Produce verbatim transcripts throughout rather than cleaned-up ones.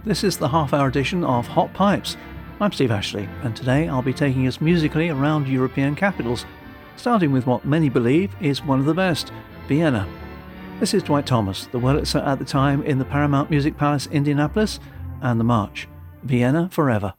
This is the half-hour edition of Hot Pipes. I'm Steve Ashley, and today I'll be taking us musically around European capitals, starting with what many believe is one of the best, Vienna. This is Dwight Thomas, the Wurlitzer at the time in the Paramount Music Palace, Indianapolis, and the march, Vienna Forever.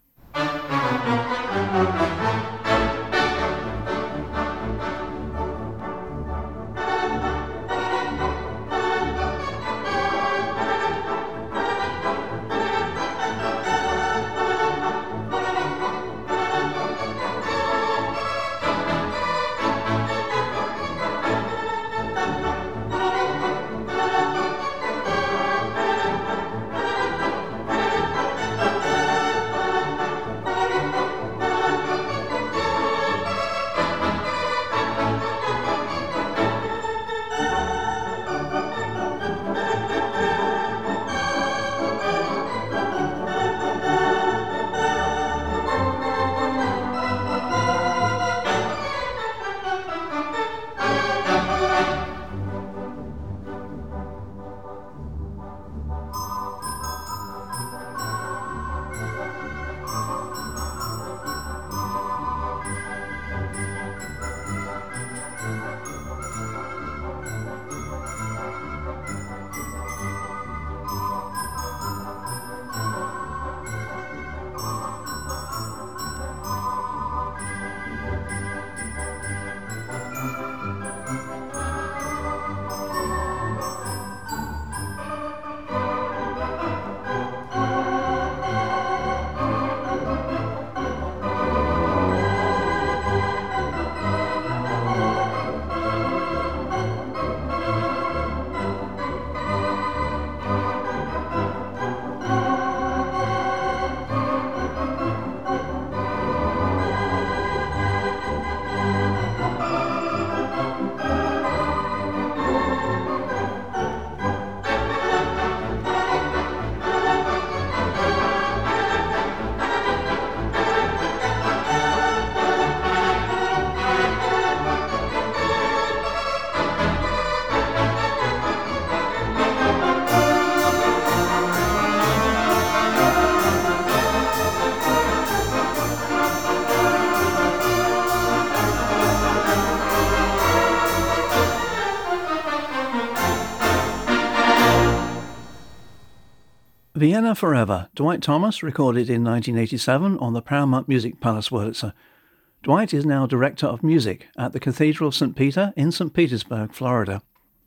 Vienna Forever, Dwight Thomas, recorded in nineteen eighty-seven on the Paramount Music Palace Wurlitzer. Dwight is now Director of Music at the Cathedral of Saint Peter in Saint Petersburg, Florida.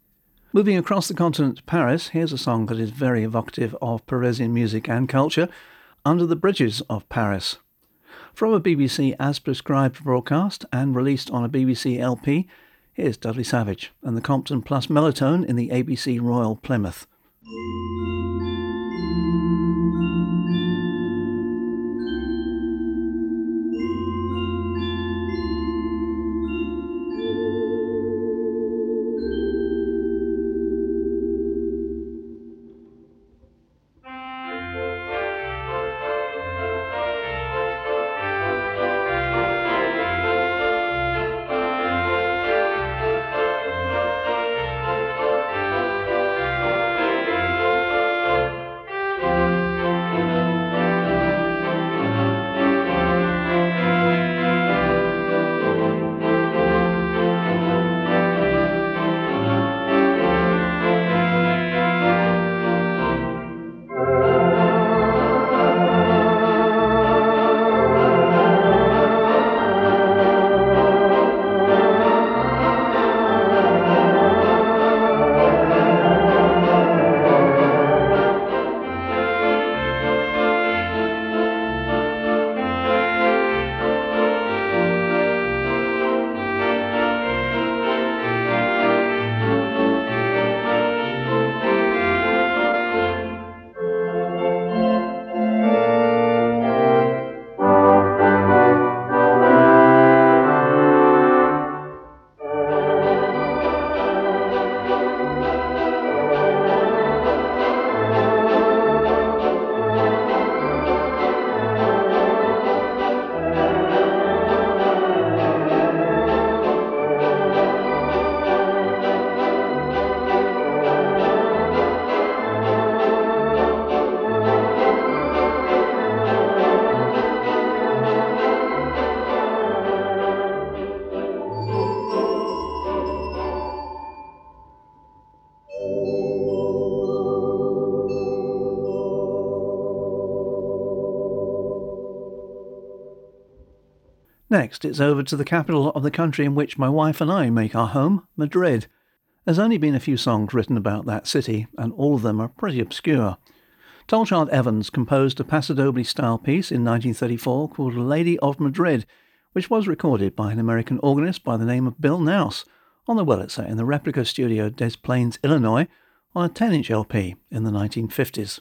Moving across the continent to Paris, here's a song that is very evocative of Parisian music and culture, Under the Bridges of Paris. From a B B C As Prescribed broadcast and released on a B B C L P, here's Dudley Savage and the Compton Plus Mellotone in the A B C Royal Plymouth. Next, it's over to the capital of the country in which my wife and I make our home, Madrid. There's only been a few songs written about that city, and all of them are pretty obscure. Tolchard Evans composed a Paso Doble-style piece in nineteen thirty-four called Lady of Madrid, which was recorded by an American organist by the name of Bill Naus on the Wurlitzer in the replica studio Des Plaines, Illinois, on a ten-inch L P in the nineteen fifties.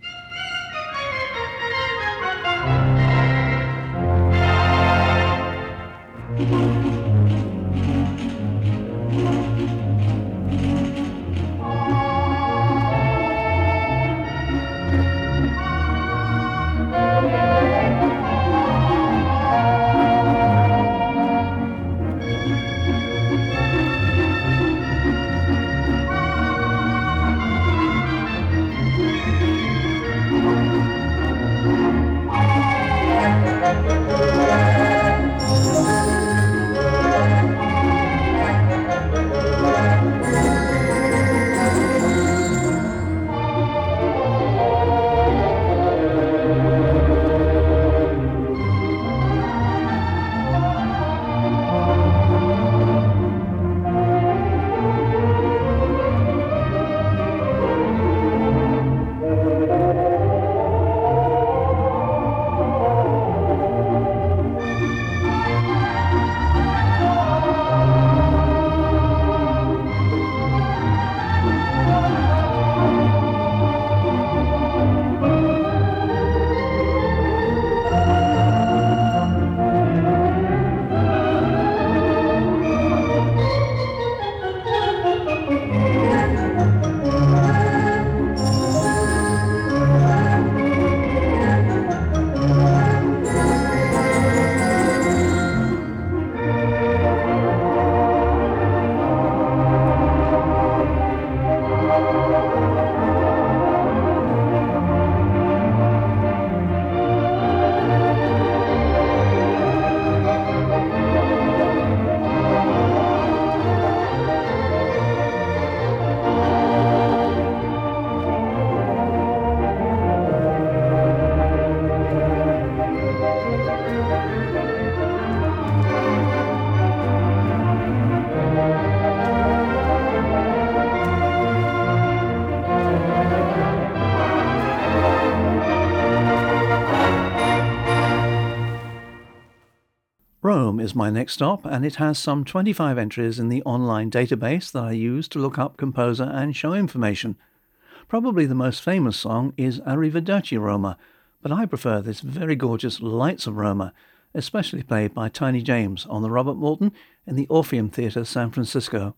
Rome is my next stop, and it has some twenty-five entries in the online database that I use to look up composer and show information. Probably the most famous song is Arrivederci Roma, but I prefer this very gorgeous Lights of Roma, especially played by Tiny James on the Robert Morton in the Orpheum Theatre, San Francisco.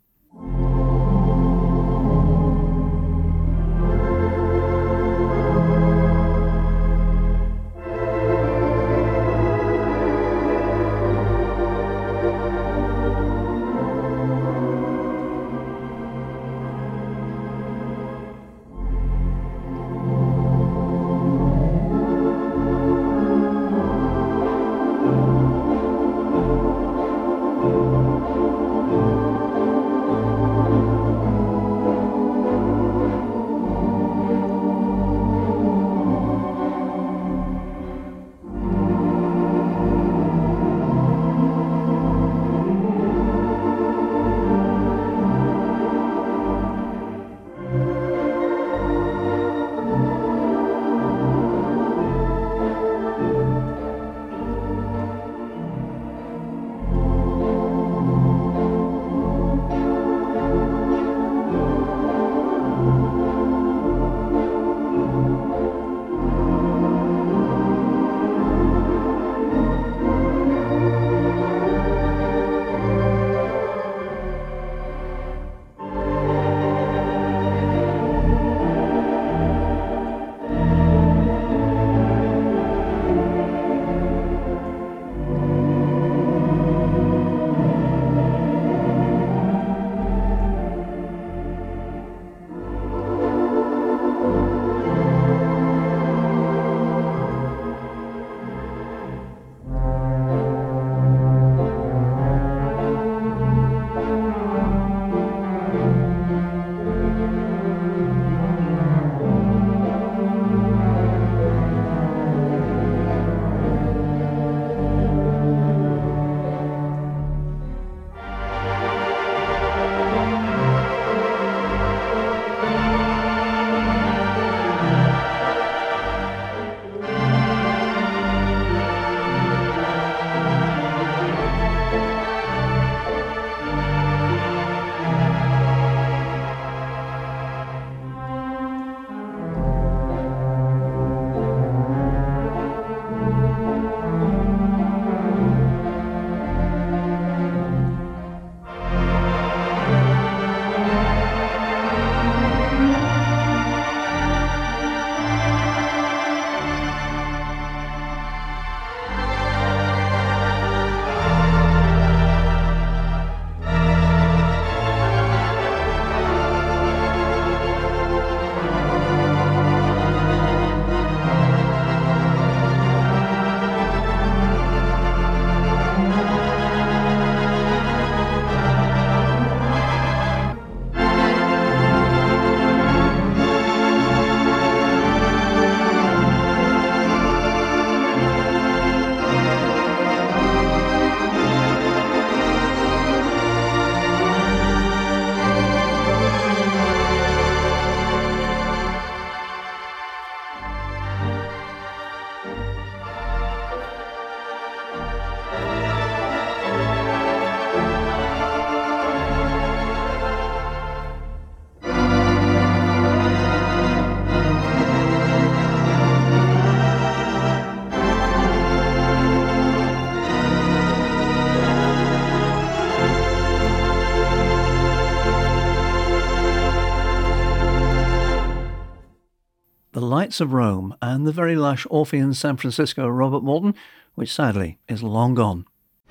Knights of Rome and the very lush Orphean San Francisco Robert Morton, which sadly is long gone.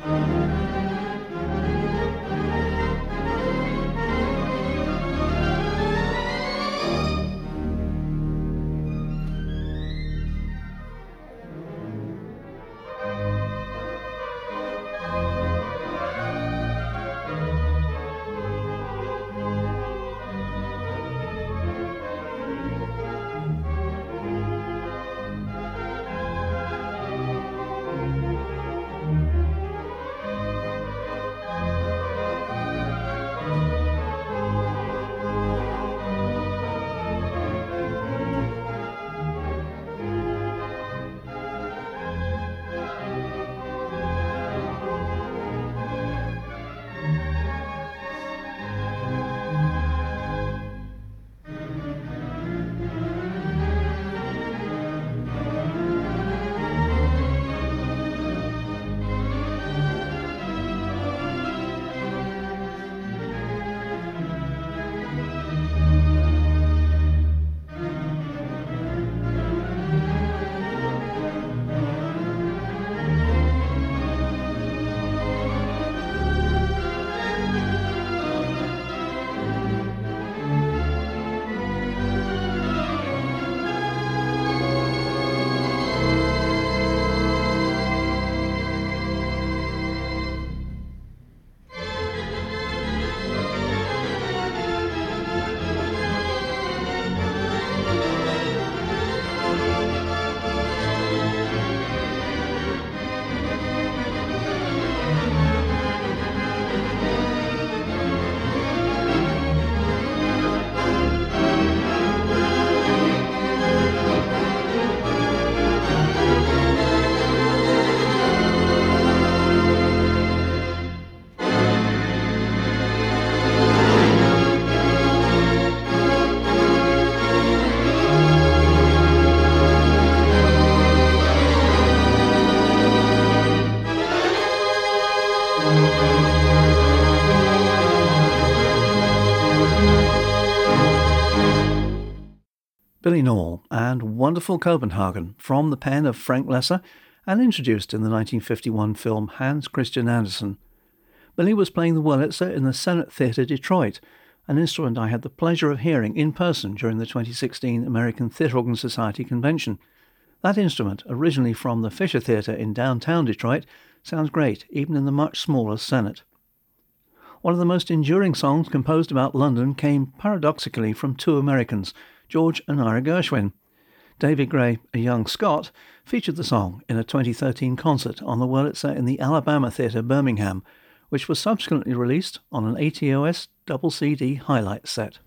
Billy Norl and Wonderful Copenhagen from the pen of Frank Loesser and introduced in the nineteen fifty-one film Hans Christian Andersen. Billy was playing the Wurlitzer in the Senate Theatre, Detroit, an instrument I had the pleasure of hearing in person during the twenty sixteen American Theatre Organ Society convention. That instrument, originally from the Fisher Theatre in downtown Detroit, sounds great even in the much smaller Senate. One of the most enduring songs composed about London came paradoxically from two Americans, George and Ira Gershwin. David Gray, a young Scot, featured the song in a twenty thirteen concert on the Wurlitzer in the Alabama Theatre, Birmingham, which was subsequently released on an A T O S double C D highlight set.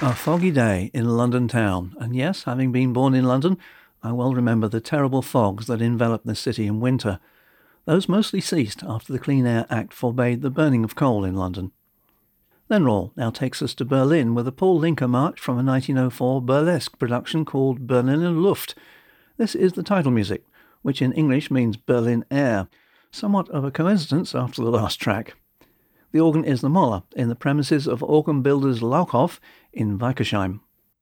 A foggy day in London town, and yes, having been born in London, I well remember the terrible fogs that enveloped the city in winter. Those mostly ceased after the Clean Air Act forbade the burning of coal in London. Then Rawl now takes us to Berlin with a Paul Linker march from a nineteen oh four burlesque production called Berliner Luft. This is the title music, which in English means Berlin Air, somewhat of a coincidence after the last track. The organ is the Moller in the premises of Organbilders Laukhof in Weikersheim.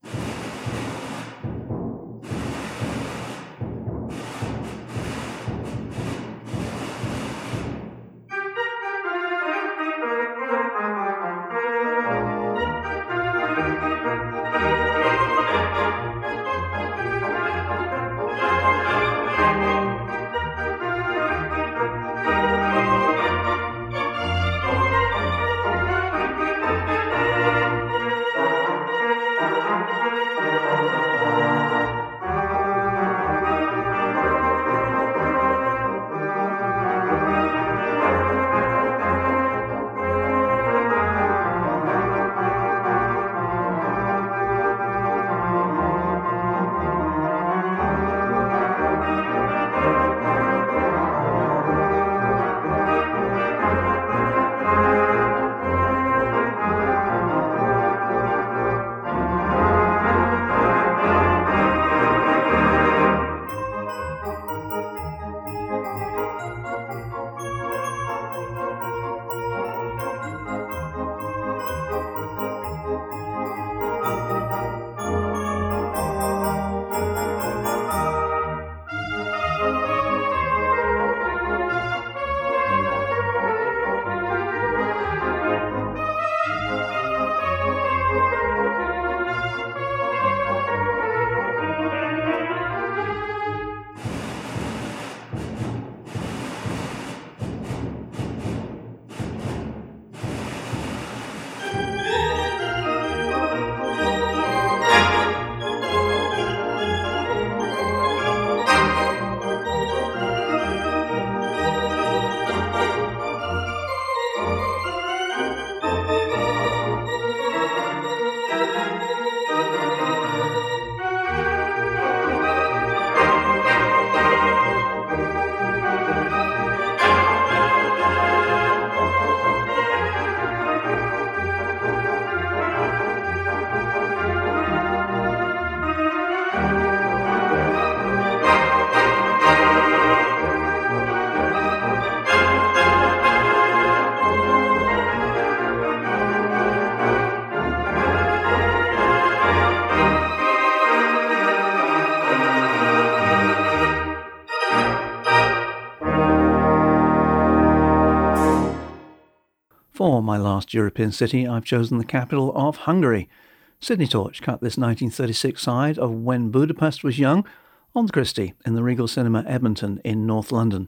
For my last European city, I've chosen the capital of Hungary. Sydney Torch cut this nineteen thirty-six side of When Budapest Was Young on the Christie in the Regal Cinema Edmonton in North London.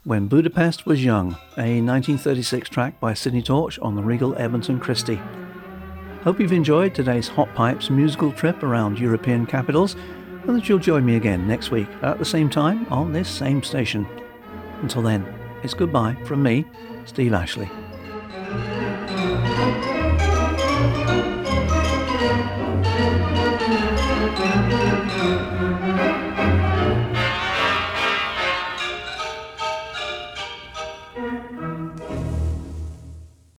When Budapest Was Young, a nineteen thirty-six track by Sidney Torch on the Regal Edmonton Christie. Hope you've enjoyed today's Hot Pipes musical trip around European capitals, and that you'll join me again next week at the same time on this same station. Until then, it's goodbye from me, Steve Ashley.